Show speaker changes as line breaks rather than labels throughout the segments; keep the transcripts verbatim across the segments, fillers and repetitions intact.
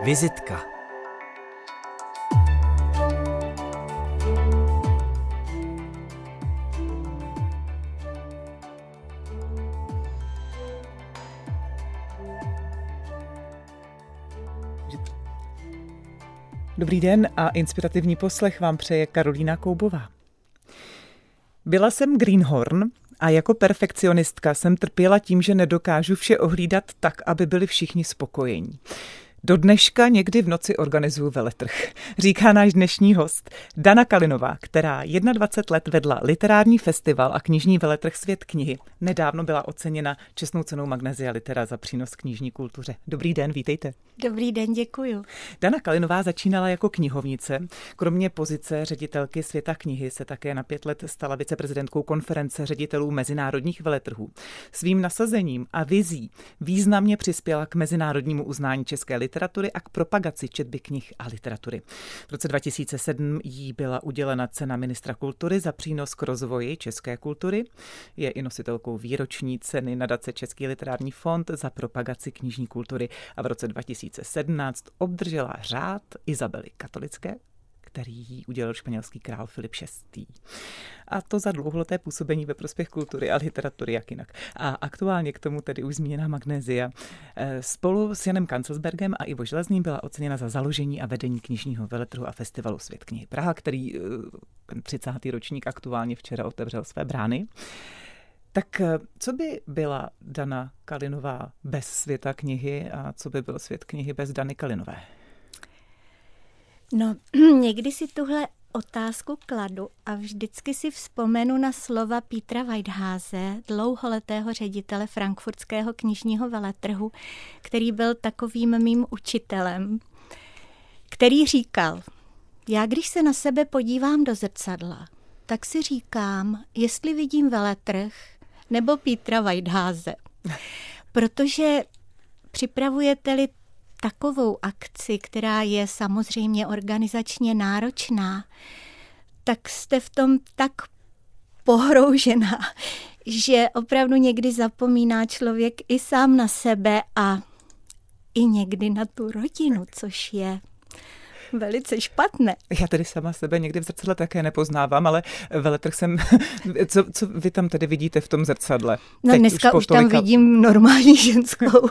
Vizitka.
Dobrý den a inspirativní poslech vám přeje Karolína Koubová. Byla jsem greenhorn a jako perfekcionistka jsem trpěla tím, že nedokážu vše ohlídat tak, aby byli všichni spokojení. Do dneška někdy v noci organizuju veletrh, říká náš dnešní host Dana Kalinová, která dvacet jedna let vedla literární festival a knižní veletrh Svět knihy. Nedávno byla oceněna čestnou cenou Magnesia Litera za přínos knižní kultuře. Dobrý den, vítejte.
Dobrý den, děkuju.
Dana Kalinová začínala jako knihovnice. Kromě pozice ředitelky Světa knihy se také na pět let stala viceprezidentkou konference ředitelů mezinárodních veletrhů. Svým nasazením a vizí významně přispěla k mezinárodnímu uznání české literatury a k propagaci četby knih a literatury. V roce dva tisíce sedm jí byla udělena cena ministra kultury za přínos k rozvoji české kultury. Je i nositelkou výroční ceny nadace Český literární fond za propagaci knižní kultury a v roce dva tisíce sedmnáct obdržela řád Izabely Katolické, který jí udělal španělský král Filip šestý. A to za dlouholeté působení ve prospěch kultury a literatury, jak jinak. A aktuálně k tomu tedy už zmíněná Magnesia. Spolu s Janem Kancelsbergem a Ivo Železným byla oceněna za založení a vedení knižního veletrhu a festivalu Svět knihy Praha, který ten třicátý ročník aktuálně včera otevřel své brány. Tak co by byla Dana Kalinová bez Světa knihy a co by byl Svět knihy bez Dany Kalinové?
No, někdy si tuhle otázku kladu a vždycky si vzpomenu na slova Petra Whitehaase, dlouholetého ředitele frankfurtského knižního veletrhu, který byl takovým mým učitelem, který říkal, já když se na sebe podívám do zrcadla, tak si říkám, jestli vidím veletrh nebo Petra Whitehaase. Protože připravujete-li takovou akci, která je samozřejmě organizačně náročná, tak jste v tom tak pohroužená, že opravdu někdy zapomíná člověk i sám na sebe a i někdy na tu rodinu, což je velice špatné.
Já tedy sama sebe někdy v zrcadle také nepoznávám, ale veletrh jsem... Co, co vy tam tedy vidíte v tom zrcadle?
No
teď
dneska už, už tam
tolika...
vidím normální ženskou.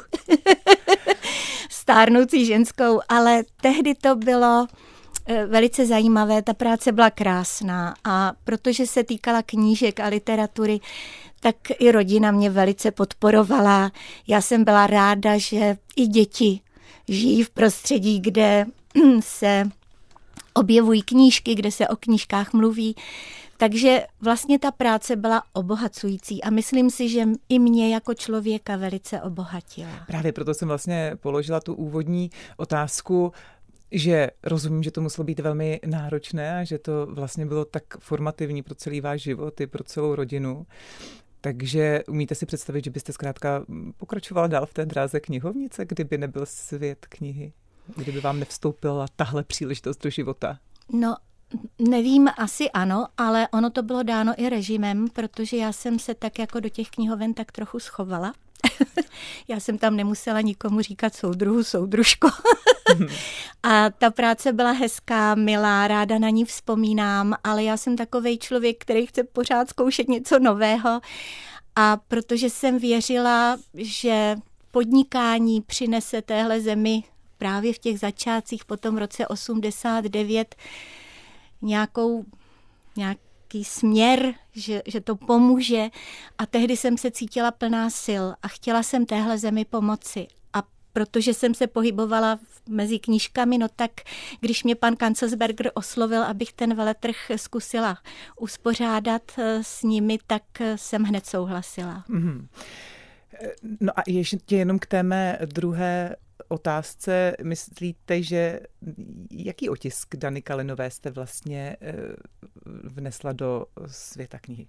Stárnoucí ženskou, ale tehdy to bylo velice zajímavé, ta práce byla krásná a protože se týkala knížek a literatury, tak i rodina mě velice podporovala. Já jsem byla ráda, že i děti žijí v prostředí, kde se objevují knížky, kde se o knížkách mluví. Takže vlastně ta práce byla obohacující a myslím si, že i mě jako člověka velice obohatila.
Právě proto jsem vlastně položila tu úvodní otázku, že rozumím, že to muselo být velmi náročné a že to vlastně bylo tak formativní pro celý váš život i pro celou rodinu. Takže umíte si představit, že byste zkrátka pokračovala dál v té dráze knihovnice, kdyby nebyl Svět knihy? Kdyby vám nevstoupila tahle příležitost do života?
No, nevím, asi ano, ale ono to bylo dáno i režimem, protože já jsem se tak jako do těch knihoven tak trochu schovala. Já jsem tam nemusela nikomu říkat soudruhu, soudružko. A ta práce byla hezká, milá, ráda na ní vzpomínám, ale já jsem takovej člověk, který chce pořád zkoušet něco nového. A protože jsem věřila, že podnikání přinese téhle zemi právě v těch začátcích po tom roce osmdesát devět nějakou, nějaký směr, že, že to pomůže. A tehdy jsem se cítila plná sil a chtěla jsem téhle zemi pomoci. A protože jsem se pohybovala mezi knížkami, no tak když mě pan Kancelsberger oslovil, abych ten veletrh zkusila uspořádat s nimi, tak jsem hned souhlasila.
Mm-hmm. No a ještě jenom k té mé druhé otázce. Myslíte, že jaký otisk Dany Kalinové jste vlastně vnesla do Světa knihy?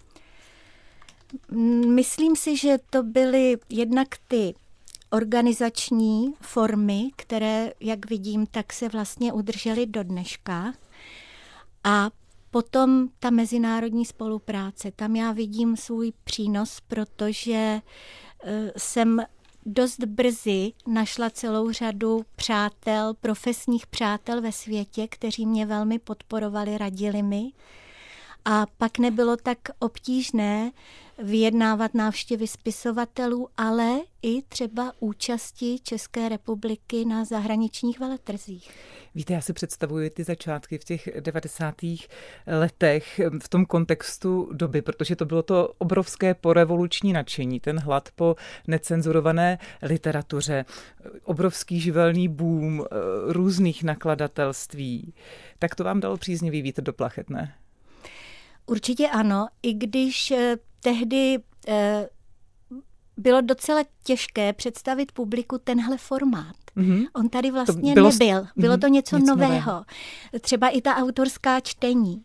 Myslím si, že to byly jednak ty organizační formy, které, jak vidím, tak se vlastně udržely do dneška. A potom ta mezinárodní spolupráce. Tam já vidím svůj přínos, protože jsem dost brzy našla celou řadu přátel, profesních přátel ve světě, kteří mě velmi podporovali, radili mi. A pak nebylo tak obtížné vyjednávat návštěvy spisovatelů, ale i třeba účasti České republiky na zahraničních veletrzích.
Víte, já si představuji ty začátky v těch devadesátých letech v tom kontextu doby, protože to bylo to obrovské porevoluční nadšení, ten hlad po necenzurované literatuře, obrovský živelný boom různých nakladatelství. Tak to vám dalo příznivý vítr do plachet, ne?
Určitě ano, i když eh, tehdy eh, bylo docela těžké představit publiku tenhle formát. Mm-hmm. On tady vlastně bylo, nebyl. Bylo to něco, něco nového. nového. Třeba i ta autorská čtení.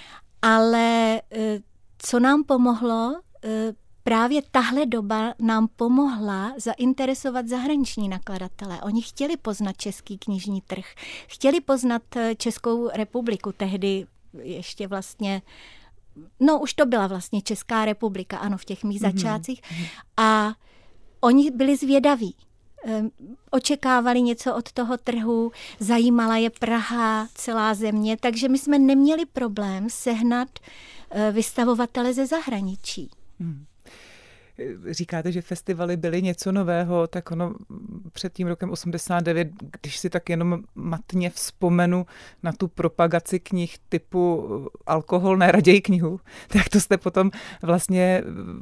Ale eh, co nám pomohlo, eh, právě tahle doba nám pomohla zainteresovat zahraniční nakladatele. Oni chtěli poznat český knižní trh, chtěli poznat Českou republiku, tehdy ještě vlastně No, už to byla vlastně Česká republika, ano, v těch mých mm-hmm. začátcích. A oni byli zvědaví. Očekávali něco od toho trhu, zajímala je Praha, celá země, takže my jsme neměli problém sehnat vystavovatele ze zahraničí. Mm.
Říkáte, že festivaly byly něco nového, tak ono před tím rokem osmdesát devět, když si tak jenom matně vzpomenu na tu propagaci knih typu alkohol, ne raději knihu, tak to jste potom vlastně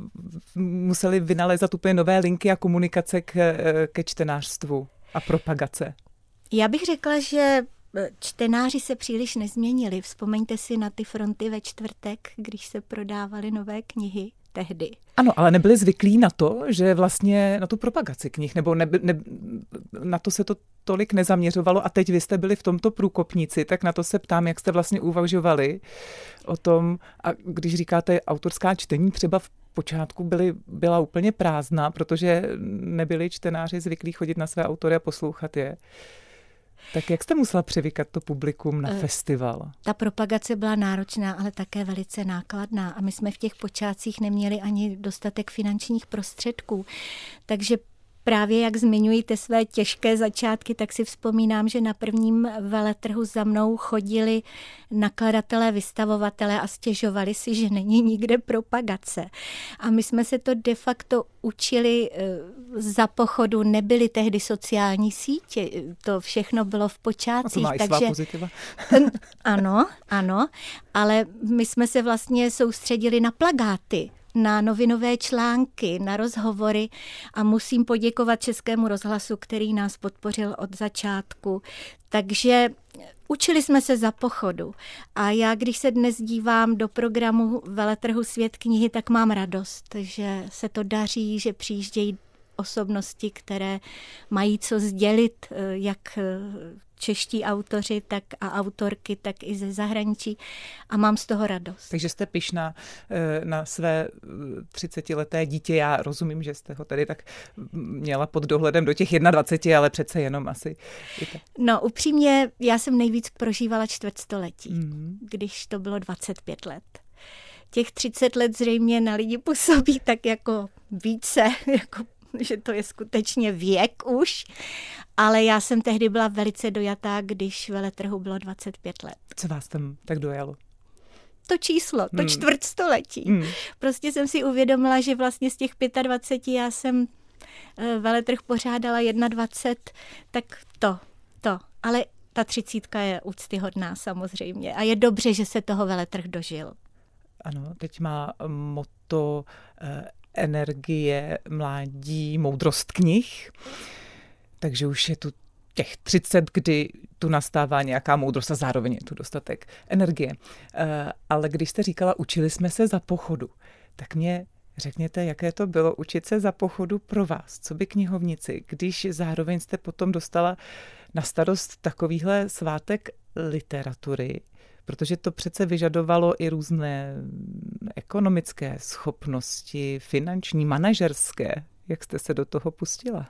museli vynalézat úplně nové linky a komunikace k, ke čtenářstvu a propagace.
Já bych řekla, že čtenáři se příliš nezměnili. Vzpomeňte si na ty fronty ve čtvrtek, když se prodávaly nové knihy. Tehdy.
Ano, ale nebyli zvyklí na to, že vlastně na tu propagaci knih, nebo ne, ne, na to se to tolik nezaměřovalo a teď vy jste byli v tomto průkopníci, tak na to se ptám, jak jste vlastně uvažovali o tom, a když říkáte autorská čtení, třeba v počátku byly, byla úplně prázdná, protože nebyli čtenáři zvyklí chodit na své autory a poslouchat je. Tak jak jste musela přivykat to publikum na festival?
Ta propagace byla náročná, ale také velice nákladná a my jsme v těch počátcích neměli ani dostatek finančních prostředků. Takže právě jak zmiňujete své těžké začátky, tak si vzpomínám, že na prvním veletrhu za mnou chodili nakladatelé, vystavovatelé a stěžovali si, že není nikde propagace. A my jsme se to de facto učili za pochodu, nebyly tehdy sociální sítě, to všechno bylo v počátcích.
A to má i svá pozitiva.
Ano, ano, ale my jsme se vlastně soustředili na plakáty, na novinové články, na rozhovory a musím poděkovat Českému rozhlasu, který nás podpořil od začátku. Takže učili jsme se za pochodu a já, když se dnes dívám do programu veletrhu Svět knihy, tak mám radost, že se to daří, že přijíždějí osobnosti, které mají co sdělit, jak čeští autoři tak a autorky, tak i ze zahraničí a mám z toho radost.
Takže jste pyšná na své třicetileté dítě. Já rozumím, že jste ho tady tak měla pod dohledem do těch dvaceti jedna, ale přece jenom asi.
No upřímně, já jsem nejvíc prožívala čtvrtstoletí, mm. když to bylo dvacet pět let. Těch třicet let zřejmě na lidi působí tak jako více, jako že to je skutečně věk už, ale já jsem tehdy byla velice dojatá, když veletrhu bylo dvacet pět let.
Co vás tam tak dojalo?
To číslo, to
hmm.
čtvrtstoletí.
Hmm.
Prostě jsem si uvědomila, že vlastně z těch dvaceti pěti já jsem veletrh pořádala dvacet jedna, tak to, to. Ale ta třicítka je úctyhodná samozřejmě a je dobře, že se toho veletrh dožil.
Ano, teď má motto eh, energie, mládí, moudrost knih. Takže už je tu těch třicet, kdy tu nastává nějaká moudrost a zároveň je tu dostatek energie. E, ale když jste říkala, učili jsme se za pochodu, tak mě řekněte, jaké to bylo učit se za pochodu pro vás, co by knihovnici, když zároveň jste potom dostala na starost takovýhle svátek literatury, protože to přece vyžadovalo i různé ekonomické schopnosti, finanční, manažerské. Jak jste se do toho pustila?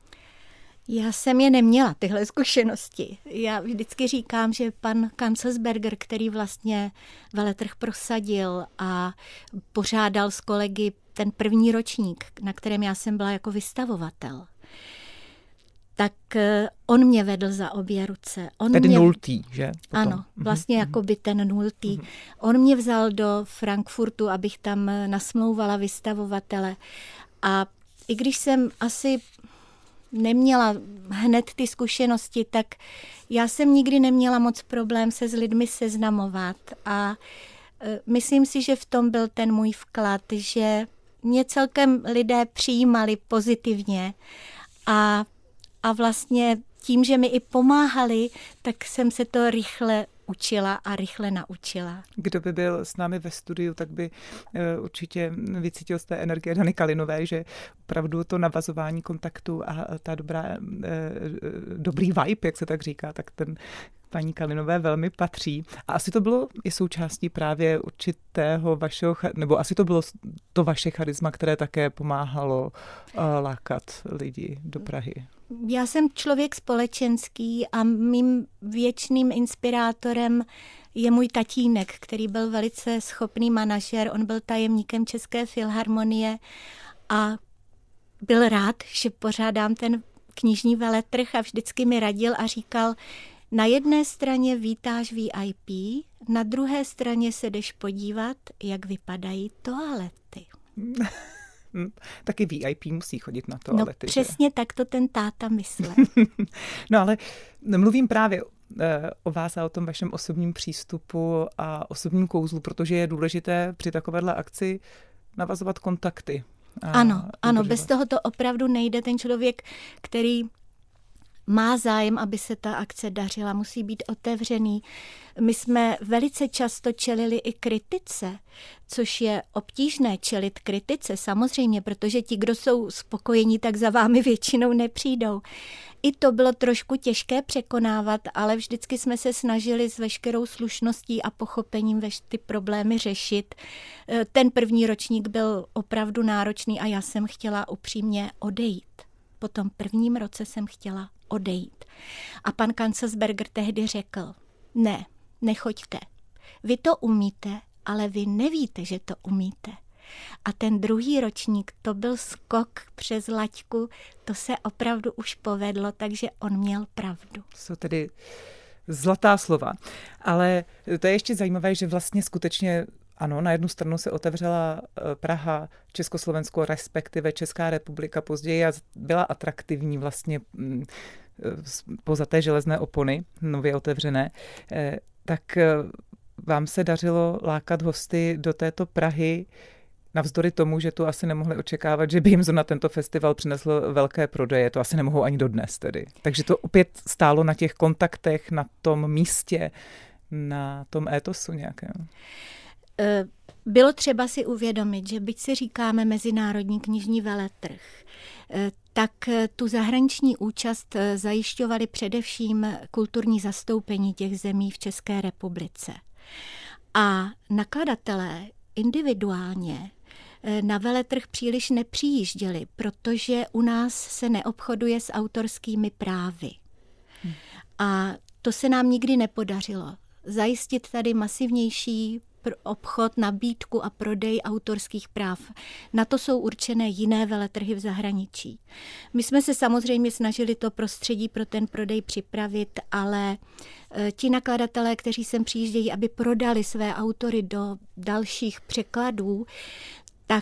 Já jsem je neměla, tyhle zkušenosti. Já vždycky říkám, že pan Kanzelsberger, který vlastně veletrh prosadil a pořádal s kolegy ten první ročník, na kterém já jsem byla jako vystavovatel, tak on mě vedl za obě ruce. On
Tedy
mě...
nultý, že? Potom.
Ano, vlastně mm-hmm. jako by ten nultý. Mm-hmm. On mě vzal do Frankfurtu, abych tam nasmlouvala vystavovatele. A i když jsem asi neměla hned ty zkušenosti, tak já jsem nikdy neměla moc problém se s lidmi seznamovat. A myslím si, že v tom byl ten můj vklad, že mě celkem lidé přijímali pozitivně a A vlastně tím, že mi i pomáhali, tak jsem se to rychle učila a rychle naučila.
Kdo by byl s námi ve studiu, tak by určitě vycítil z té energie Dany Kalinové, že opravdu to navazování kontaktu a ta dobrá, dobrý vibe, jak se tak říká, tak ten paní Kalinové velmi patří. A asi to bylo i součástí právě určitého vašeho, nebo asi to bylo to vaše charisma, které také pomáhalo lákat lidi do Prahy.
Já jsem člověk společenský a mým věčným inspirátorem je můj tatínek, který byl velice schopný manažer. On byl tajemníkem České filharmonie a byl rád, že pořádám ten knižní veletrh a vždycky mi radil a říkal, na jedné straně vítáš V I P, na druhé straně se jdeš podívat, jak vypadají toalety.
Taky V I P musí chodit na toalety.
No přesně tak to ten táta myslel.
No ale mluvím právě o vás a o tom vašem osobním přístupu a osobním kouzlu, protože je důležité při takovéhle akci navazovat kontakty.
Ano, ano, bez toho to opravdu nejde. Ten člověk, který má zájem, aby se ta akce dařila, musí být otevřený. My jsme velice často čelili i kritice, což je obtížné čelit kritice, samozřejmě, protože ti, kdo jsou spokojení, tak za vámi většinou nepřijdou. I to bylo trošku těžké překonávat, ale vždycky jsme se snažili s veškerou slušností a pochopením veš ty problémy řešit. Ten první ročník byl opravdu náročný a já jsem chtěla upřímně odejít. Po tom prvním roce jsem chtěla odejít. A pan Kanzelsberger tehdy řekl, ne, nechoďte. Vy to umíte, ale vy nevíte, že to umíte. A ten druhý ročník, to byl skok přes laťku, to se opravdu už povedlo, takže on měl pravdu.
Jsou tedy zlatá slova. Ale to je ještě zajímavé, že vlastně skutečně ano, na jednu stranu se otevřela Praha, Československo, respektive Česká republika později a byla atraktivní vlastně poza té železné opony, nově otevřené, tak vám se dařilo lákat hosty do této Prahy navzdory tomu, že tu asi nemohli očekávat, že by jim na tento festival přinesl velké prodeje. To asi nemohou ani dodnes tedy. Takže to opět stálo na těch kontaktech, na tom místě, na tom étosu nějakém.
Bylo třeba si uvědomit, že byť si říkáme mezinárodní knižní veletrh, tak tu zahraniční účast zajišťovali především kulturní zastoupení těch zemí v České republice. A nakladatelé individuálně na veletrh příliš nepřijížděli, protože u nás se neobchoduje s autorskými právy. A to se nám nikdy nepodařilo. Zajistit tady masivnější obchod, nabídku a prodej autorských práv. Na to jsou určené jiné veletrhy v zahraničí. My jsme se samozřejmě snažili to prostředí pro ten prodej připravit, ale ti nakladatelé, kteří sem přijíždějí, aby prodali své autory do dalších překladů, tak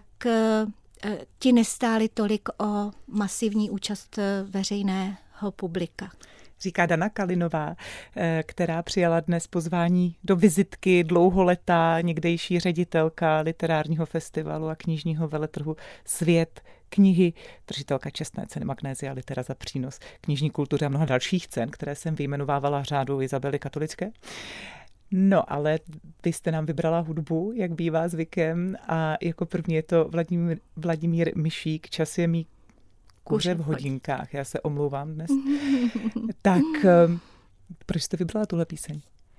ti nestáli tolik o masivní účast veřejného publika.
Říká Dana Kalinová, která přijala dnes pozvání do vizitky, dlouholetá někdejší ředitelka literárního festivalu a knižního veletrhu Svět knihy, držitelka čestné ceny Magnésia Litera za přínos knižní kultury a mnoha dalších cen, které jsem vyjmenovávala řádou Izabely Katolické. No, ale vy jste nám vybrala hudbu, jak bývá zvykem, a jako první je to Vladimír, Vladimír Mišík, Čas je mý kuře v hodinkách. Já se omlouvám dnes. Tak proč jste vybrala tuhle píseň?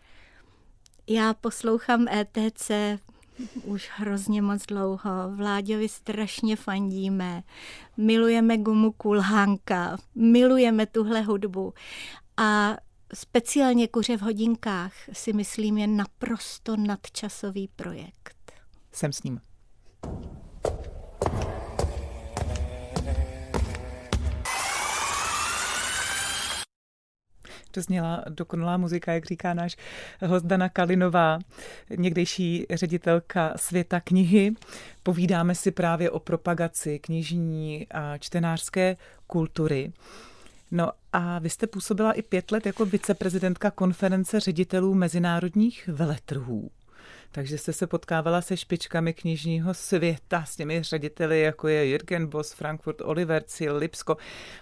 Já poslouchám E T C už hrozně moc dlouho. Vláďovi strašně fandíme. Milujeme Gumu Kulhánka. Milujeme tuhle hudbu. A speciálně Kuře v hodinkách si myslím je naprosto nadčasový projekt.
Jsem s ním. To zněla dokonalá muzika, jak říká náš host Dana Kalinová, někdejší ředitelka Světa knihy. Povídáme si právě o propagaci knižní a čtenářské kultury. No a vy jste působila i pět let jako viceprezidentka konference ředitelů mezinárodních veletrhů. Takže jste se potkávala se špičkami knižního světa, s těmi řediteli, jako je Jürgen Boss, Frankfurt Oliver, Cil, Lipsko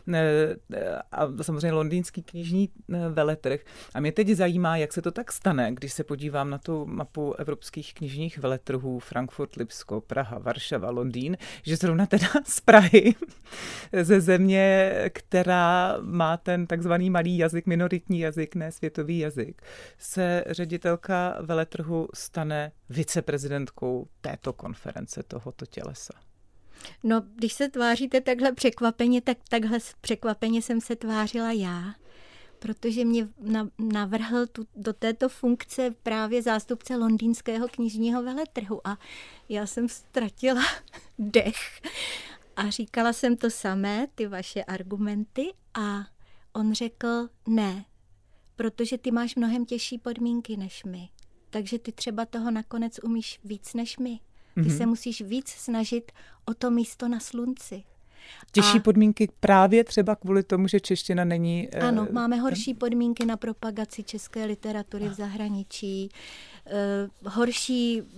a samozřejmě londýnský knižní veletrh. A mě teď zajímá, jak se to tak stane, když se podívám na tu mapu evropských knižních veletrhů Frankfurt, Lipsko, Praha, Varšava, Londýn, že zrovna teda z Prahy, ze země, která má ten takzvaný malý jazyk, minoritní jazyk, ne světový jazyk, se ředitelka veletrhu stane viceprezidentkou této konference, tohoto tělesa.
No, když se tváříte takhle překvapeně, tak takhle překvapeně jsem se tvářila já, protože mě navrhl tu, do této funkce právě zástupce londýnského knižního veletrhu a já jsem ztratila dech a říkala jsem to samé, ty vaše argumenty, a on řekl ne, protože ty máš mnohem těžší podmínky než my. Takže ty třeba toho nakonec umíš víc než my. Ty mm-hmm. se musíš víc snažit o to místo na slunci.
Těžší
a...
podmínky právě třeba kvůli tomu, že čeština není...
Ano, uh, máme horší podmínky na propagaci české literatury v zahraničí, uh, horší uh,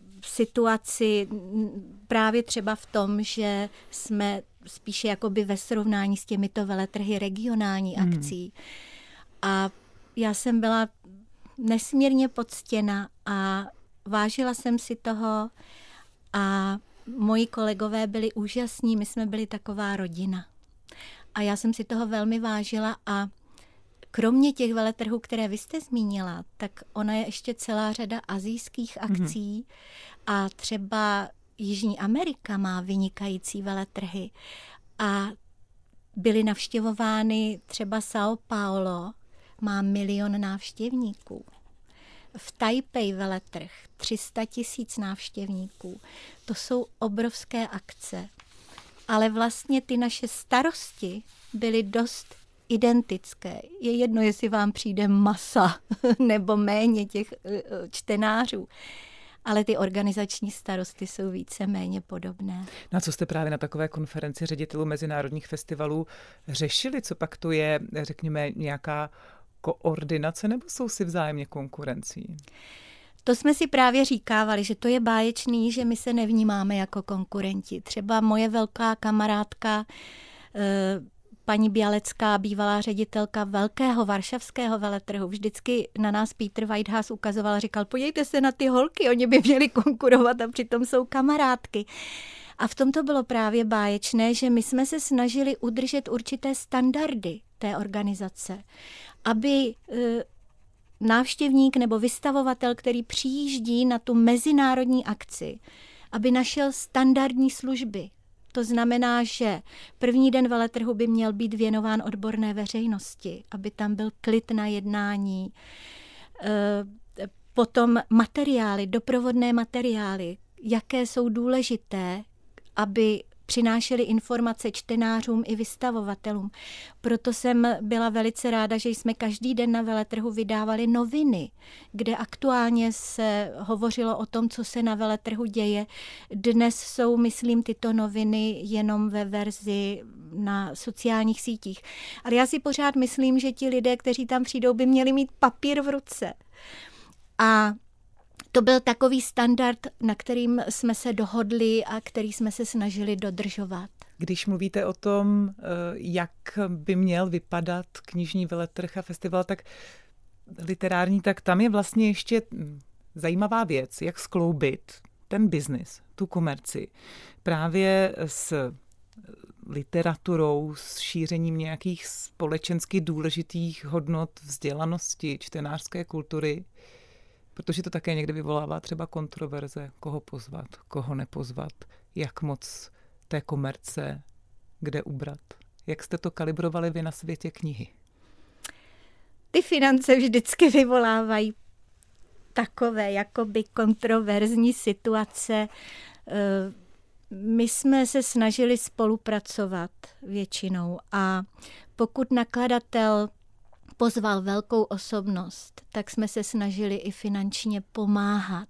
situaci právě třeba v tom, že jsme spíše jakoby ve srovnání s těmito veletrhy regionální mm. akcí. A já jsem byla nesmírně poctěna a vážila jsem si toho a moji kolegové byli úžasní, my jsme byli taková rodina. A já jsem si toho velmi vážila a kromě těch veletrhů, které vy jste zmínila, tak ona je ještě celá řada asijských akcí mm-hmm. a třeba Jižní Amerika má vynikající veletrhy a byly navštěvovány třeba São Paulo, má milion návštěvníků. V Taipei veletrh tři sta tisíc návštěvníků. To jsou obrovské akce. Ale vlastně ty naše starosti byly dost identické. Je jedno, jestli vám přijde masa nebo méně těch čtenářů. Ale ty organizační starosti jsou více-méně podobné.
Na co jste právě na takové konferenci ředitelů mezinárodních festivalů řešili? Co pak to je, řekněme, nějaká koordinace, nebo jsou si vzájemně konkurencí?
To jsme si právě říkávali, že to je báječný, že my se nevnímáme jako konkurenti. Třeba moje velká kamarádka, paní Bělecká, bývalá ředitelka velkého varšavského veletrhu, vždycky na nás Peter Whitehouse ukazoval a říkal, podívejte se na ty holky, oni by měli konkurovat a přitom jsou kamarádky. A v tom to bylo právě báječné, že my jsme se snažili udržet určité standardy té organizace, aby návštěvník nebo vystavovatel, který přijíždí na tu mezinárodní akci, aby našel standardní služby. To znamená, že první den veletrhu by měl být věnován odborné veřejnosti, aby tam byl klid na jednání. Potom materiály, doprovodné materiály, jaké jsou důležité, aby přinášeli informace čtenářům i vystavovatelům. Proto jsem byla velice ráda, že jsme každý den na veletrhu vydávali noviny, kde aktuálně se hovořilo o tom, co se na veletrhu děje. Dnes jsou, myslím, tyto noviny jenom ve verzi na sociálních sítích. Ale já si pořád myslím, že ti lidé, kteří tam přijdou, by měli mít papír v ruce. A to byl takový standard, na kterým jsme se dohodli a který jsme se snažili dodržovat.
Když mluvíte o tom, jak by měl vypadat knižní veletrh a festival, tak literární, tak tam je vlastně ještě zajímavá věc, jak skloubit ten biznis, tu komerci, právě s literaturou, s šířením nějakých společensky důležitých hodnot vzdělanosti, čtenářské kultury, protože to také někdy vyvolává třeba kontroverze, koho pozvat, koho nepozvat, jak moc té komerce, kde ubrat. Jak jste to kalibrovali vy na Světě knihy?
Ty finance vždycky vyvolávají takové jakoby kontroverzní situace. My jsme se snažili spolupracovat většinou a pokud nakladatel pozval velkou osobnost, tak jsme se snažili i finančně pomáhat.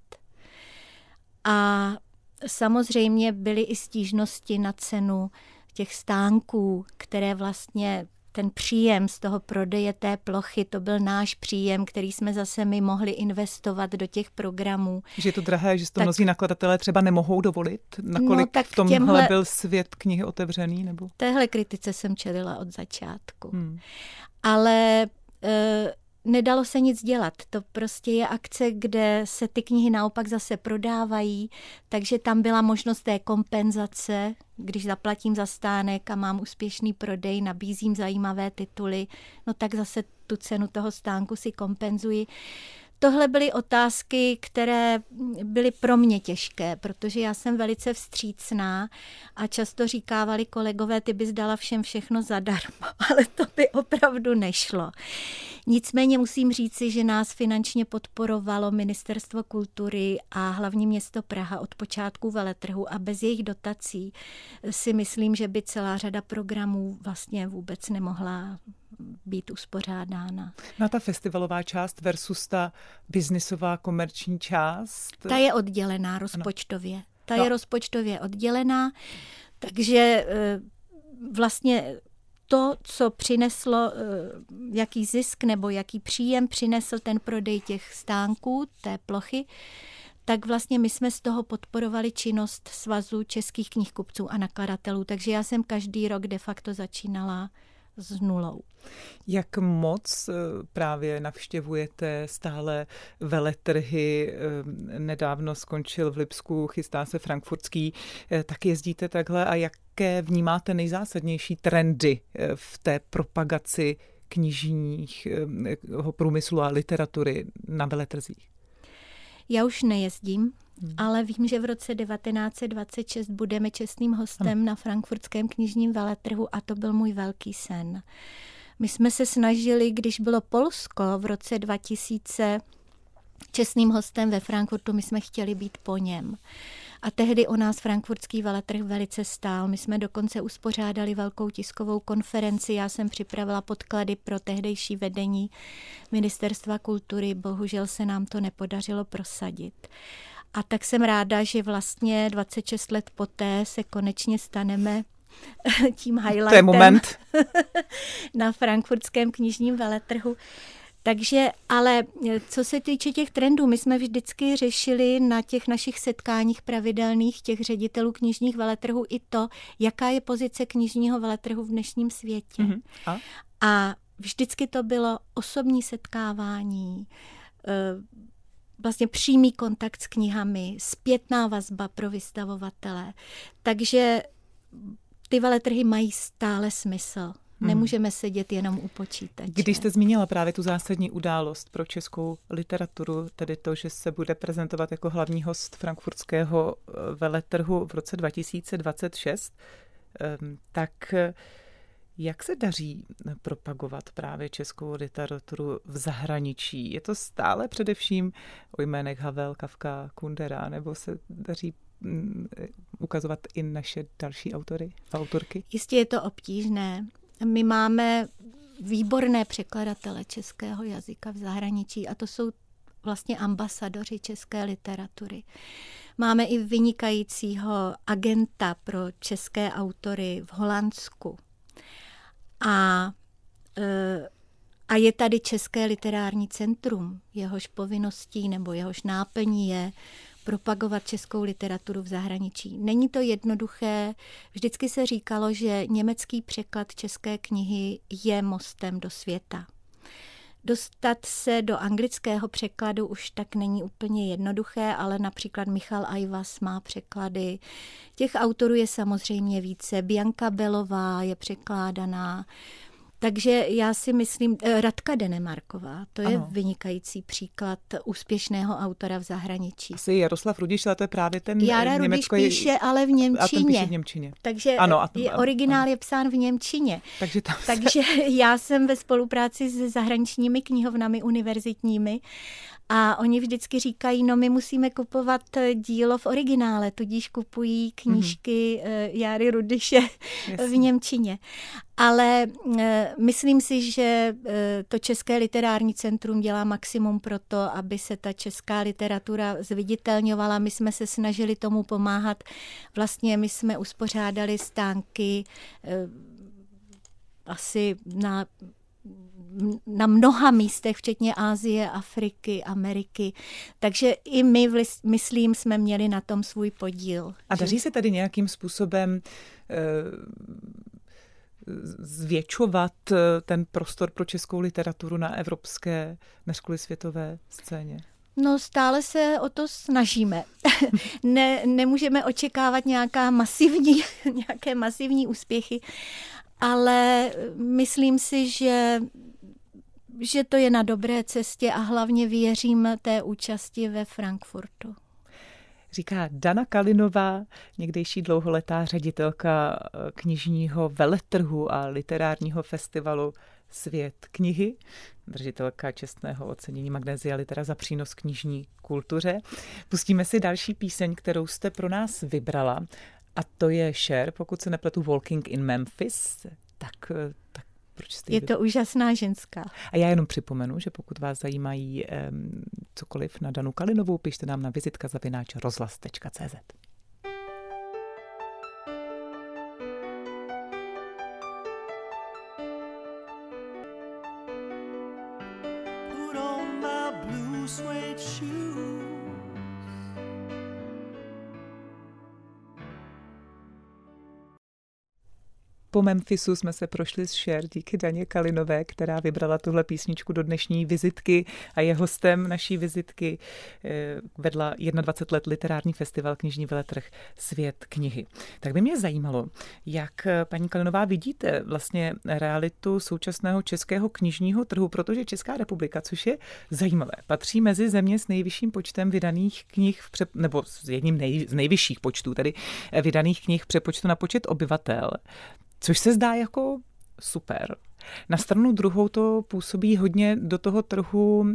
A samozřejmě byly i stížnosti na cenu těch stánků, které vlastně ten příjem z toho prodeje té plochy, to byl náš příjem, který jsme zase my mohli investovat do těch programů.
Že je to drahé, že to tak, mnozí nakladatelé třeba nemohou dovolit? Nakolik
no, tak
v tomhle
těmhle,
byl svět knihy otevřený? Nebo?
Téhle kritice jsem čelila od začátku.
Hmm.
Ale e, nedalo se nic dělat. To prostě je akce, kde se ty knihy naopak zase prodávají, takže tam byla možnost té kompenzace, když zaplatím za stánek a mám úspěšný prodej, nabízím zajímavé tituly, no tak zase tu cenu toho stánku si kompenzuji. Tohle byly otázky, které byly pro mě těžké, protože já jsem velice vstřícná a často říkávali kolegové, ty bys dala všem všechno zadarmo, ale to by opravdu nešlo. Nicméně musím říci, že nás finančně podporovalo Ministerstvo kultury a hlavní město Praha od počátku veletrhu a bez jejich dotací si myslím, že by celá řada programů vlastně vůbec nemohla být uspořádána.
No ta festivalová část versus ta biznisová komerční část?
Ta je oddělená rozpočtově. Ta no. je rozpočtově oddělená, takže vlastně to, co přineslo, jaký zisk nebo jaký příjem přinesl ten prodej těch stánků, té plochy, tak vlastně my jsme z toho podporovali činnost Svazu českých knihkupců a nakladatelů, takže já jsem každý rok de facto začínala s nulou.
Jak moc právě navštěvujete stále veletrhy? Nedávno skončil v Lipsku, chystá se frankfurtský. Tak jezdíte takhle a jaké vnímáte nejzásadnější trendy v té propagaci knižního průmyslu a literatury na veletrzích?
Já už nejezdím, hmm. ale vím, že v roce devatenáct set dvacet šest budeme čestným hostem hmm. na frankfurtském knižním veletrhu a to byl můj velký sen. My jsme se snažili, když bylo Polsko v roce dva tisíce čestným hostem ve Frankfurtu, my jsme chtěli být po něm. A tehdy o nás frankfurtský veletrh velice stál. My jsme dokonce uspořádali velkou tiskovou konferenci. Já jsem připravila podklady pro tehdejší vedení Ministerstva kultury. Bohužel se nám to nepodařilo prosadit. A tak jsem ráda, že vlastně dvacet šest let poté se konečně staneme tím highlightem
to je moment.
na frankfurtském knižním veletrhu. Takže, ale co se týče těch trendů, my jsme vždycky řešili na těch našich setkáních pravidelných těch ředitelů knižních veletrhů i to, jaká je pozice knižního veletrhu v dnešním světě. Mm-hmm. A? a vždycky to bylo osobní setkávání, vlastně přímý kontakt s knihami, zpětná vazba pro vystavovatele. Takže ty veletrhy mají stále smysl. Nemůžeme sedět jenom u počítače.
Když jste zmínila právě tu zásadní událost pro českou literaturu, tedy to, že se bude prezentovat jako hlavní host frankfurtského veletrhu v roce dva tisíce dvacet šest, tak jak se daří propagovat právě českou literaturu v zahraničí? Je to stále především o jménech Havel, Kafka, Kundera, nebo se daří ukazovat i naše další autory, autorky?
Jistě je to obtížné. My máme výborné překladatele českého jazyka v zahraničí a to jsou vlastně ambasadoři české literatury. Máme i vynikajícího agenta pro české autory v Holandsku. A, a je tady České literární centrum, jehož povinností nebo jehož náplní je propagovat českou literaturu v zahraničí. Není to jednoduché. Vždycky se říkalo, že německý překlad české knihy je mostem do světa. Dostat se do anglického překladu už tak není úplně jednoduché, ale například Michal Ajvas má překlady. Těch autorů je samozřejmě více. Bianka Belová je překládaná. Takže já si myslím, Radka Denemarková, to je ano. vynikající příklad úspěšného autora v zahraničí.
Asi Jaroslav Rudiš, ale to je právě ten
Jára
Rudiš
píše ale v němčině.
A ten píše v němčině.
Takže
ano, a to,
je, originál ano. je psán v němčině.
Takže, tam
Takže já jsem ve spolupráci s zahraničními knihovnami univerzitními A oni vždycky říkají, no my musíme kupovat dílo v originále, tudíž kupují knížky mm-hmm. Járy Rudyše v němčině. Ale myslím si, že to České literární centrum dělá maximum pro to, aby se ta česká literatura zviditelňovala. My jsme se snažili tomu pomáhat. Vlastně my jsme uspořádali stánky asi na na mnoha místech, včetně Asie, Afriky, Ameriky. Takže i my, myslím, jsme měli na tom svůj podíl.
A daří se tady nějakým způsobem e, zvětšovat ten prostor pro českou literaturu na evropské, než kvůli světové scéně?
No stále se o to snažíme. ne, nemůžeme očekávat nějaká masivní, nějaké masivní úspěchy, ale myslím si, že že to je na dobré cestě a hlavně věřím té účasti ve Frankfurtu.
Říká Dana Kalinová, někdejší dlouholetá ředitelka knižního veletrhu a literárního festivalu Svět knihy, držitelka čestného ocenění Magnesia Litera za přínos knižní kultuře. Pustíme si další píseň, kterou jste pro nás vybrala, a to je Cher, pokud se nepletu, Walking in Memphis. Tak, tak proč jste
Je to úžasná ženská.
A já jenom připomenu, že pokud vás zajímají um, cokoliv na Danu Kalinovou, pište nám na vizitka zavináč rozhlas tečka cé zet.
Put on my blue suede shoes.
Po Memphisu jsme se prošli s Cher díky Daně Kalinové, která vybrala tuhle písničku do dnešní vizitky a je hostem naší vizitky. Vedla dvacet jedna let literární festival knižní veletrh Svět knihy. Tak by mě zajímalo, jak, paní Kalinová, vidíte vlastně realitu současného českého knižního trhu, protože Česká republika, což je zajímavé, patří mezi země s nejvyšším počtem vydaných knih, v pře- nebo s jedním nej- z nejvyšších počtů, tedy vydaných knih v přepočtu na počet obyvatel. Což se zdá jako super. Na stranu druhou to působí hodně do toho trhu,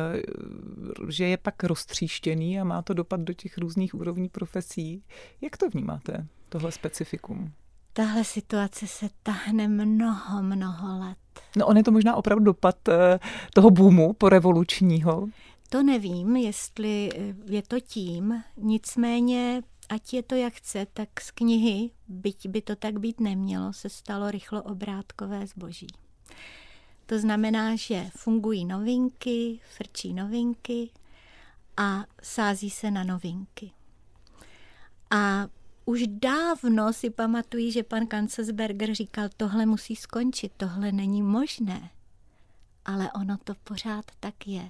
že je pak roztříštěný a má to dopad do těch různých úrovní profesí. Jak to vnímáte, tohle specifikum?
Tahle situace se tahne mnoho, mnoho let.
No on je to možná opravdu dopad toho boomu porevolučního.
To nevím, jestli je to tím, nicméně ať je to jak chce, tak z knihy, byť by to tak být nemělo, se stalo rychlo obrátkové zboží. To znamená, že fungují novinky, frčí novinky a sází se na novinky. A už dávno si pamatuji, že pan Kanzelsberger říkal, tohle musí skončit, tohle není možné. Ale ono to pořád tak je.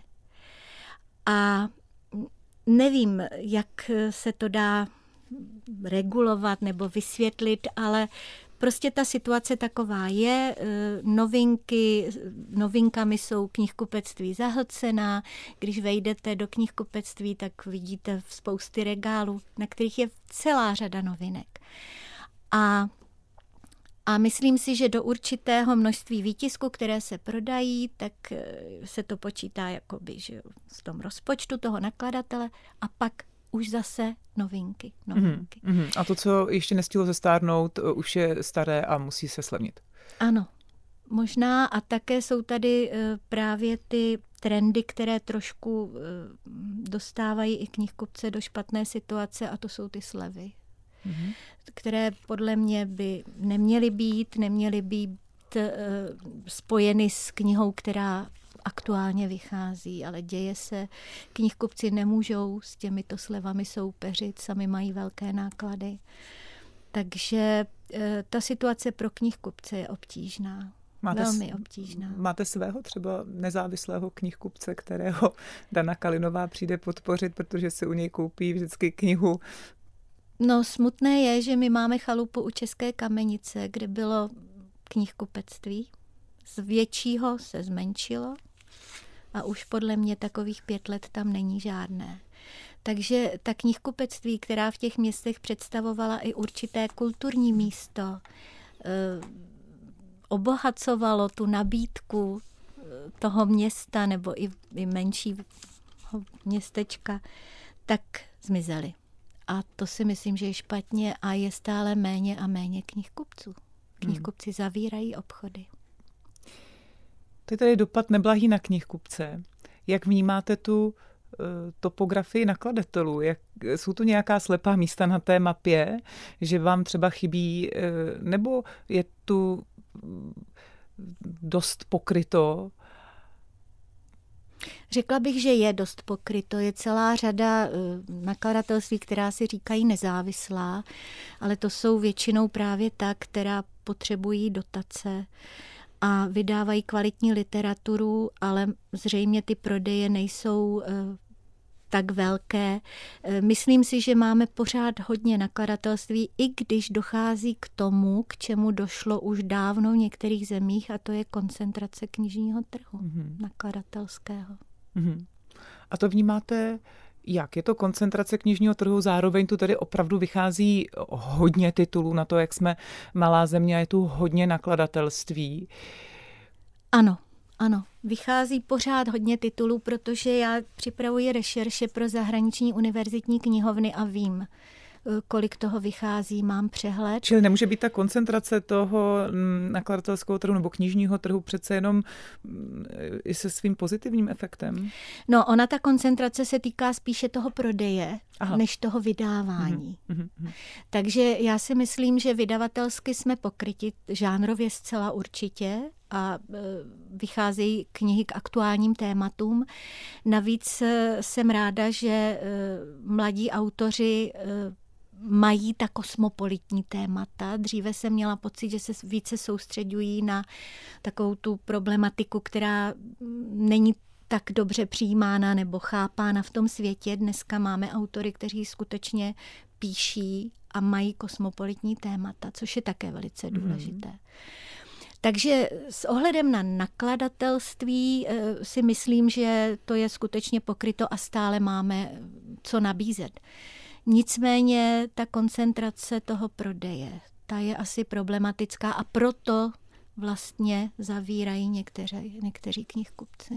A nevím, jak se to dá regulovat nebo vysvětlit, ale prostě ta situace taková je. Novinky, novinkami jsou knihkupectví zahlcená. Když vejdete do knihkupectví, tak vidíte spousty regálů, na kterých je celá řada novinek. A A myslím si, že do určitého množství výtisků, které se prodají, tak se to počítá jakoby, že v tom rozpočtu toho nakladatele a pak už zase novinky. novinky.
Mm-hmm. A to, co ještě nestihlo zestárnout, už je staré a musí se slevnit.
Ano, možná a také jsou tady právě ty trendy, které trošku dostávají i knihkupce do špatné situace a to jsou ty slevy. Mm-hmm. Které podle mě by neměly být, neměly být uh, spojeny s knihou, která aktuálně vychází, ale děje se. Knihkupci nemůžou s těmito slevami soupeřit, sami mají velké náklady. Takže uh, ta situace pro knihkupce je obtížná. Máte Velmi obtížná.
Máte svého třeba nezávislého knihkupce, kterého Dana Kalinová přijde podpořit, protože si u něj koupí vždycky knihu?
No smutné je, že my máme chalupu u České Kamenice, kde bylo knihkupectví. Z většího se zmenšilo a už podle mě takových pět let tam není žádné. Takže ta knihkupectví, která v těch městech představovala i určité kulturní místo, obohacovalo tu nabídku toho města nebo i, i menšího malého městečka, tak zmizely. A to si myslím, že je špatně a je stále méně a méně knihkupců. Knihkupci hmm. zavírají obchody.
To je tedy dopad neblahý na knihkupce. Jak vnímáte tu uh, topografii nakladatelů? Jak, jsou tu nějaká slepá místa na té mapě, že vám třeba chybí, uh, nebo je tu dost pokryto?
Řekla bych, že je dost pokryto. Je celá řada nakladatelství, která si říkají nezávislá, ale to jsou většinou právě ta, která potřebují dotace a vydávají kvalitní literaturu, ale zřejmě ty prodeje nejsou tak velké. Myslím si, že máme pořád hodně nakladatelství, i když dochází k tomu, k čemu došlo už dávno v některých zemích, a to je koncentrace knižního trhu mm-hmm. nakladatelského.
Mm-hmm. A to vnímáte jak? Je to koncentrace knižního trhu, zároveň tu tedy opravdu vychází hodně titulů na to, jak jsme malá země a je tu hodně nakladatelství.
Ano. Ano, vychází pořád hodně titulů, protože já připravuji rešerše pro zahraniční univerzitní knihovny a vím, kolik toho vychází, mám přehled.
Čili nemůže být ta koncentrace toho nakladatelského trhu nebo knižního trhu přece jenom i se svým pozitivním efektem?
No, ona ta koncentrace se týká spíše toho prodeje, Aha. než toho vydávání. Mm-hmm. Takže já si myslím, že vydavatelsky jsme pokryti žánrově zcela určitě a vycházejí knihy k aktuálním tématům. Navíc jsem ráda, že mladí autoři mají ta kosmopolitní témata. Dříve jsem měla pocit, že se více soustředují na takovou tu problematiku, která není tak dobře přijímána nebo chápána v tom světě. Dneska máme autory, kteří skutečně píší a mají kosmopolitní témata, což je také velice důležité. Mm. Takže s ohledem na nakladatelství si myslím, že to je skutečně pokryto a stále máme co nabízet. Nicméně ta koncentrace toho prodeje, ta je asi problematická a proto vlastně zavírají někteří, někteří knihkupci.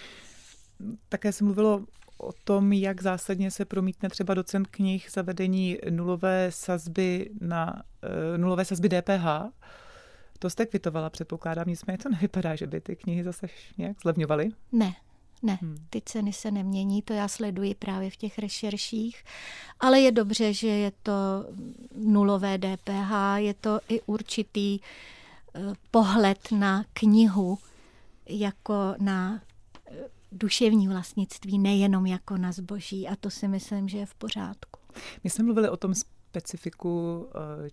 Také se mluvilo o tom, jak zásadně se promítne třeba do cen knih zavedení nulové sazby na nulové sazby D P H. To jste kvitovala, předpokládám, nicméně to nevypadá, že by ty knihy zase nějak zlevňovaly?
Ne, ne, ty ceny se nemění, to já sleduji právě v těch rešerších, ale je dobře, že je to nulové D P H, je to i určitý pohled na knihu jako na duševní vlastnictví, nejenom jako na zboží, a to si myslím, že je v pořádku.
My jsme mluvili o tom specifiku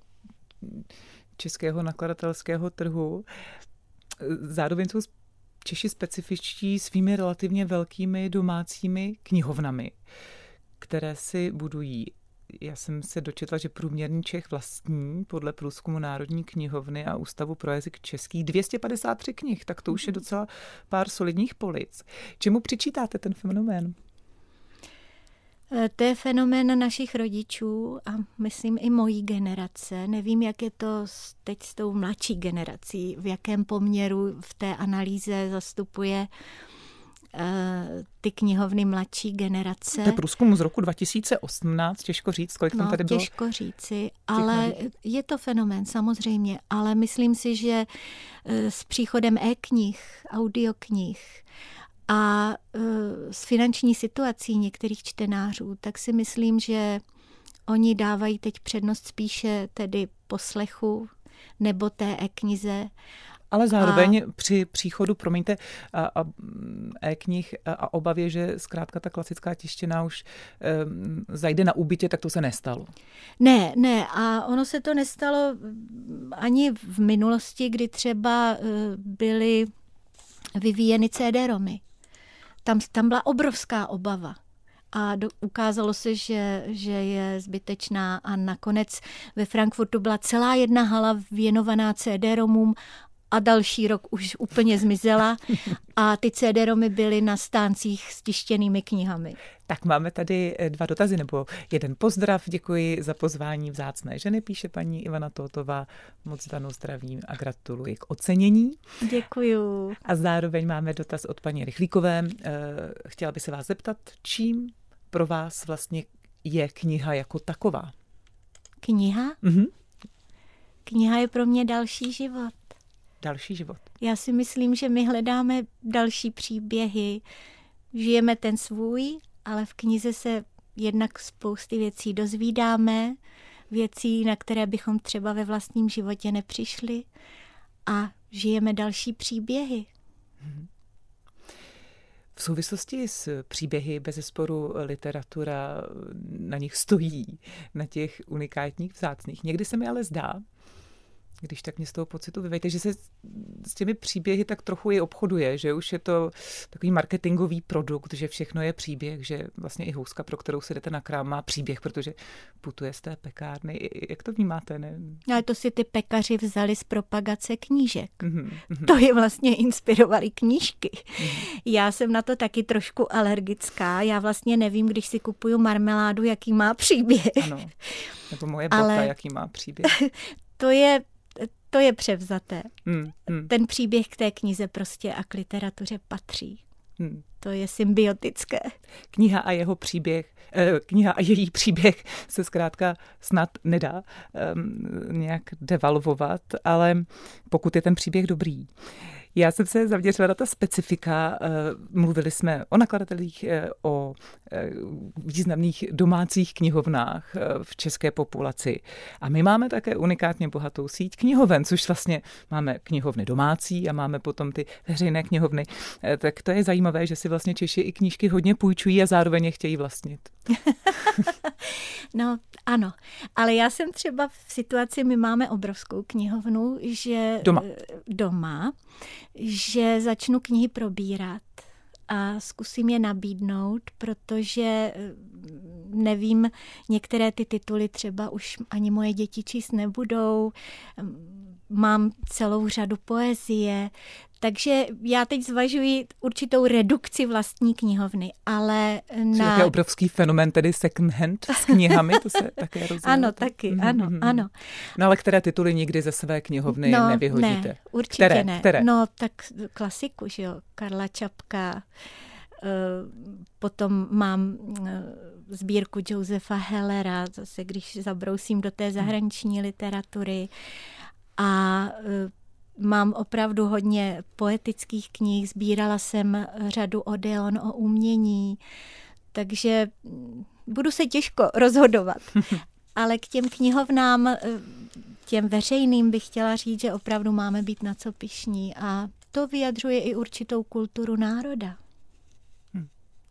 českého nakladatelského trhu. Zároveň jsou Češi specifičtí svými relativně velkými domácími knihovnami, které si budují. Já jsem se dočetla, že průměrný Čech vlastní podle průzkumu Národní knihovny a Ústavu pro jazyk český dvě stě padesát tři knih, tak to už je docela pár solidních polic. Čemu přičítáte ten fenomén?
To je fenomén našich rodičů a myslím i mojí generace. Nevím, jak je to teď s tou mladší generací, v jakém poměru v té analýze zastupuje uh, ty knihovny mladší generace.
To je průzkum z roku dva tisíce osmnáct, těžko říct, kolik tam
no,
tady bylo.
Těžko říci, ale je to fenomén samozřejmě, ale myslím si, že s příchodem e-knih, audioknih, a s finanční situací některých čtenářů, tak si myslím, že oni dávají teď přednost spíše tedy poslechu nebo té e-knize.
Ale zároveň a... při příchodu, promiňte, a, a e-knih a obavě, že zkrátka ta klasická tištěná už e, zajde na úbytě, tak to se nestalo.
Ne, ne. A ono se to nestalo ani v minulosti, kdy třeba byly vyvíjeny C D-romy. Tam, tam byla obrovská obava a do, ukázalo se, že, že je zbytečná a nakonec ve Frankfurtu byla celá jedna hala věnovaná C D-romům a další rok už úplně zmizela a ty cé dé-romy byly na stáncích s tištěnými knihami.
Tak máme tady dva dotazy, nebo jeden pozdrav. Děkuji za pozvání vzácné ženy, píše paní Ivana Tótová. Moc danou zdravím a gratuluji k ocenění.
Děkuju.
A zároveň máme dotaz od paní Rychlíkové. Chtěla by se vás zeptat, čím pro vás vlastně je kniha jako taková?
Kniha?
Mhm.
Kniha je pro mě další život.
Další život.
Já si myslím, že my hledáme další příběhy, žijeme ten svůj, ale v knize se jednak spousty věcí dozvídáme, věcí, na které bychom třeba ve vlastním životě nepřišli a žijeme další příběhy.
V souvislosti s příběhy bezesporu literatura na nich stojí, na těch unikátních, vzácných. Někdy se mi ale zdá, když tak mě z toho pocitu vyvejte, že se s těmi příběhy tak trochu i obchoduje, že už je to takový marketingový produkt, že všechno je příběh, že vlastně i houska, pro kterou si jdete na krám, má příběh, protože putuje z té pekárny. Jak to vnímáte? Ne?
Ale to si ty pekaři vzali z propagace knížek.
Mm-hmm.
To je vlastně inspirovaly knížky. Mm-hmm. Já jsem na to taky trošku alergická. Já vlastně nevím, když si kupuju marmeládu, jaký má příběh.
Ano. Nebo moje bota, ale jaký má příběh.
To je To je převzaté.
Hmm, hmm.
Ten příběh k té knize prostě a k literatuře patří. Hmm. To je symbiotické.
Kniha a jeho příběh, eh, kniha a její příběh se zkrátka snad nedá eh, nějak devalvovat, ale pokud je ten příběh dobrý. Já jsem se zaměřila na ta specifika. Mluvili jsme o nakladatelích, o významných domácích knihovnách v české populaci. A my máme také unikátně bohatou síť knihoven, což vlastně máme knihovny domácí a máme potom ty veřejné knihovny. Tak to je zajímavé, že si vlastně Češi i knížky hodně půjčují a zároveň je chtějí vlastnit.
No ano, ale já jsem třeba v situaci, my máme obrovskou knihovnu, že
doma,
doma že začnu knihy probírat a zkusím je nabídnout, protože nevím, některé ty tituly třeba už ani moje děti číst nebudou, mám celou řadu poezie, takže já teď zvažuji určitou redukci vlastní knihovny, ale na...
Jaký obrovský fenomén, tedy second hand s knihami, to se také rozumí.
Ano, taky, mm-hmm. ano, ano.
No ale které tituly nikdy ze své knihovny
no,
nevyhodíte?
Ne, určitě
které?
ne.
Které?
No tak klasiku, že jo, Karla Čapka, potom mám sbírku Josefa Hellera, zase když zabrousím do té zahraniční literatury, a mám opravdu hodně poetických knih, sbírala jsem řadu odeon o umění, takže budu se těžko rozhodovat. Ale k těm knihovnám, těm veřejným bych chtěla říct, že opravdu máme být na co pyšní a to vyjadřuje i určitou kulturu národa.
Hmm.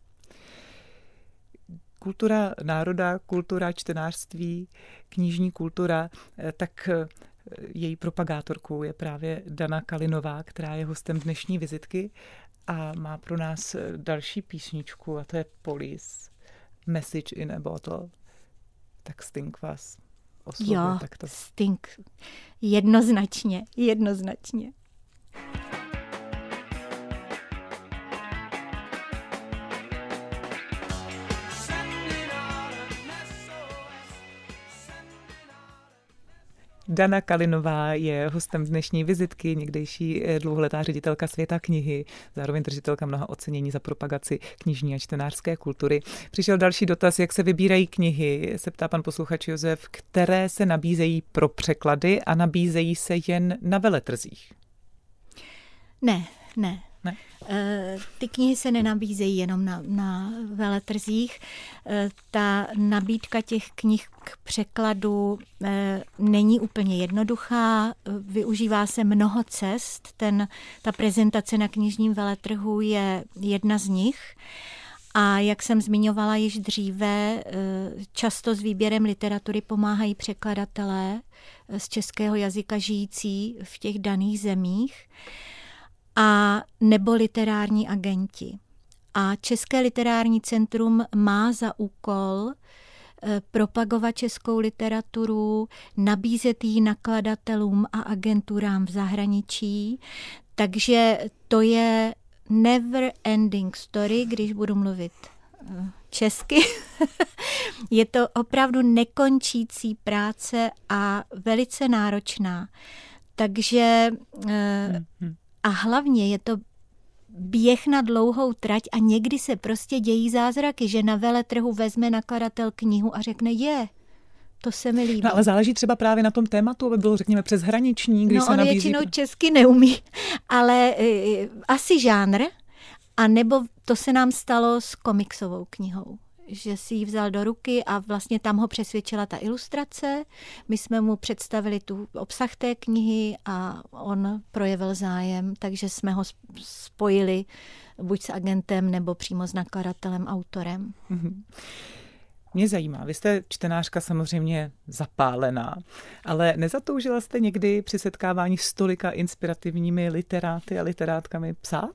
Kultura národa, kultura čtenářství, knižní kultura, tak její propagátorkou je právě Dana Kalinová, která je hostem dnešní vizitky a má pro nás další písničku a to je Police, Message in a Bottle. Tak Sting vás oslovuje.
Jo,
tak to...
Sting. Jednoznačně, jednoznačně.
Dana Kalinová je hostem dnešní vizitky, někdejší dlouholetá ředitelka Světa knihy, zároveň držitelka mnoha ocenění za propagaci knižní a čtenářské kultury. Přišel další dotaz, jak se vybírají knihy, se ptá pan posluchač Josef, které se nabízejí pro překlady a nabízejí se jen na veletrzích?
Ne, ne.
Ne?
Ty knihy se nenabízejí jenom na, na veletrzích. Ta nabídka těch knih k překladu není úplně jednoduchá. Využívá se mnoho cest. Ten, ta prezentace na knižním veletrhu je jedna z nich. A jak jsem zmiňovala již dříve, často s výběrem literatury pomáhají překladatelé z českého jazyka žijící v těch daných zemích a nebo literární agenti. A České literární centrum má za úkol propagovat českou literaturu, nabízet ji nakladatelům a agenturám v zahraničí. Takže to je never ending story, když budu mluvit česky. Je to opravdu nekončící práce a velice náročná. Takže a hlavně je to běh na dlouhou trať a někdy se prostě dějí zázraky, že na veletrhu vezme nakladatel knihu a řekne je, to se mi líbí.
No, ale záleží třeba právě na tom tématu, aby bylo, řekněme, přeshraniční, když
no,
se
on
nabízí...
většinou česky neumí, ale e, asi žánr, a nebo to se nám stalo s komiksovou knihou, že si ji vzal do ruky a vlastně tam ho přesvědčila ta ilustrace. My jsme mu představili tu obsah té knihy a on projevil zájem, takže jsme ho spojili buď s agentem nebo přímo s nakladatelem, autorem.
Mm-hmm. Mě zajímá, vy jste čtenářka samozřejmě zapálená, ale nezatoužila jste někdy při setkávání s tolika inspirativními literáty a literátkami psát?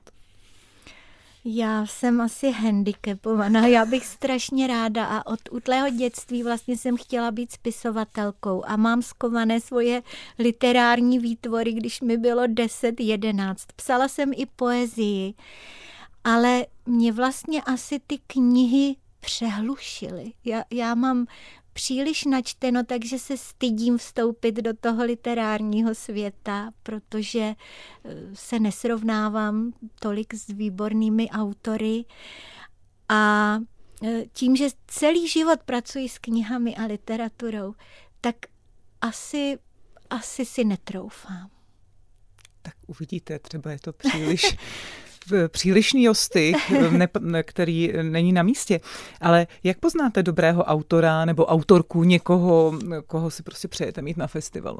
Já jsem asi handicapovaná, já bych strašně ráda a od útlého dětství vlastně jsem chtěla být spisovatelkou a mám skované svoje literární výtvory, když mi bylo deset, jedenáct. Psala jsem i poezii, ale mě vlastně asi ty knihy přehlušily. Já, já mám příliš načteno, takže se stydím vstoupit do toho literárního světa, protože se nesrovnávám tolik s výbornými autory a tím, že celý život pracuji s knihami a literaturou, tak asi, asi si netroufám.
Tak uvidíte, třeba je to příliš... přílišný ostyk, který není na místě. Ale jak poznáte dobrého autora nebo autorku, někoho, koho si prostě přejete mít na festivalu?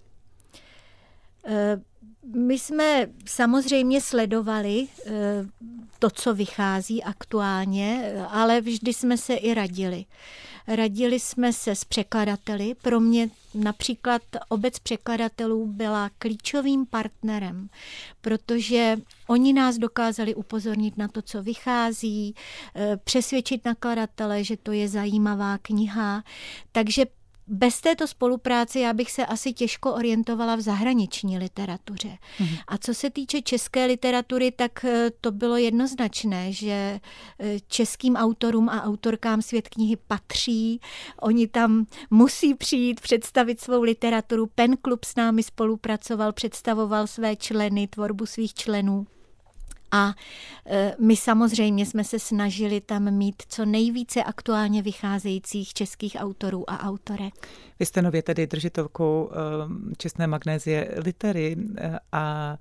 My jsme samozřejmě sledovali to, co vychází aktuálně, ale vždy jsme se i radili. Radili jsme se s překladateli. Pro mě například obec překladatelů byla klíčovým partnerem, protože oni nás dokázali upozornit na to, co vychází, přesvědčit nakladatele, že to je zajímavá kniha. Takže bez této spolupráce já bych se asi těžko orientovala v zahraniční literatuře. Mhm. A co se týče české literatury, tak to bylo jednoznačné, že českým autorům a autorkám svět knihy patří. Oni tam musí přijít, představit svou literaturu. Pen Klub s námi spolupracoval, představoval své členy, tvorbu svých členů. A my samozřejmě jsme se snažili tam mít co nejvíce aktuálně vycházejících českých autorů a autorek.
Vy jste nově tedy držitelkou čestné magnézie Litery a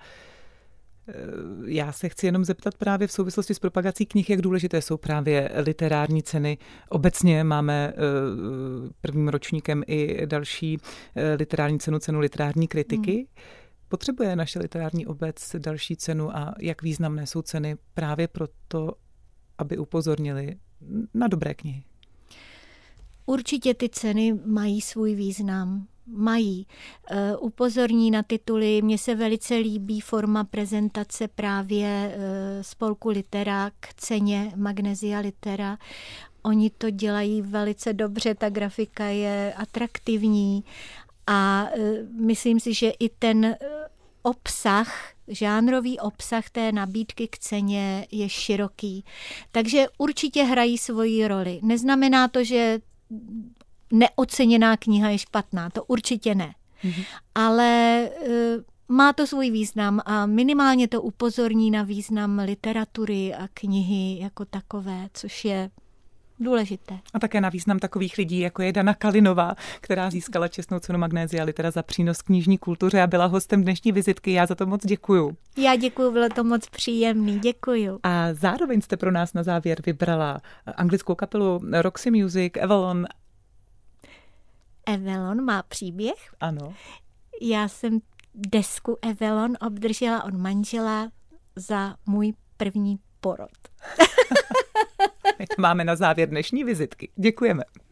já se chci jenom zeptat právě v souvislosti s propagací knih, jak důležité jsou právě literární ceny. Obecně máme prvním ročníkem i další literární cenu, cenu literární kritiky. Hmm. Potřebuje naše literární obec další cenu a jak významné jsou ceny právě proto, aby upozornili na dobré knihy?
Určitě ty ceny mají svůj význam. Mají. Uh, upozorní na tituly. Mně se velice líbí forma prezentace právě uh, spolku Litera k ceně Magnesia Litera. Oni to dělají velice dobře, ta grafika je atraktivní. A myslím si, že i ten obsah, žánrový obsah té nabídky k ceně je široký. Takže určitě hrají svoji roli. Neznamená to, že neoceněná kniha je špatná, to určitě ne. Mhm. Ale má to svůj význam a minimálně to upozorní na význam literatury a knihy jako takové, což je důležité.
A také na význam takových lidí, jako je Dana Kalinová, která získala čestnou cenu Magnésia Litera za přínos knižní kultuře a byla hostem dnešní vizitky. Já za to moc děkuju.
Já děkuju, bylo to moc příjemný, děkuju.
A zároveň jste pro nás na závěr vybrala anglickou kapelu Roxy Music, Avalon.
Avalon má příběh.
Ano.
Já jsem desku Avalon obdržela od manžela za můj první porod.
My to máme na závěr dnešní vizitky. Děkujeme.